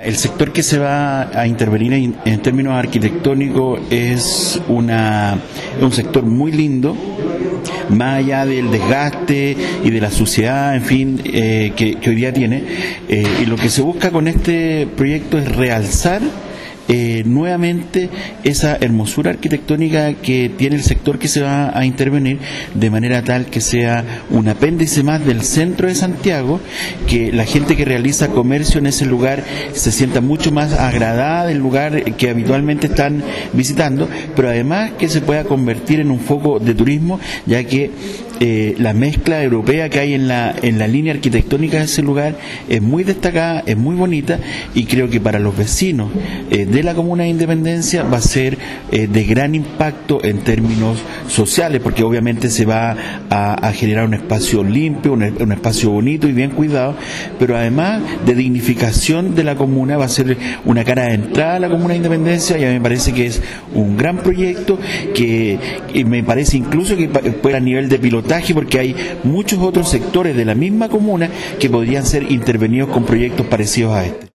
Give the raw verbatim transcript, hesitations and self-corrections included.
El sector que se va a intervenir en, en términos arquitectónicos es una, un sector muy lindo, más allá del desgaste y de la suciedad, en fin, eh, que, que hoy día tiene. Eh, y lo que se busca con este proyecto es realzar Eh, nuevamente esa hermosura arquitectónica que tiene el sector que se va a intervenir, de manera tal que sea un apéndice más del centro de Santiago, que la gente que realiza comercio en ese lugar se sienta mucho más agradada del lugar que habitualmente están visitando, pero además que se pueda convertir en un foco de turismo, ya que eh, la mezcla europea que hay en la, en la línea arquitectónica de ese lugar es muy destacada, es muy bonita, y creo que para los vecinos eh, de la Comuna de Independencia va a ser eh, de gran impacto en términos sociales, porque obviamente se va a, a generar un espacio limpio, un, un espacio bonito y bien cuidado, pero además de dignificación de la comuna, va a ser una cara de entrada a la Comuna de Independencia, y a mí me parece que es un gran proyecto que, que me parece incluso que puede a nivel de pilotaje, porque hay muchos otros sectores de la misma comuna que podrían ser intervenidos con proyectos parecidos a este.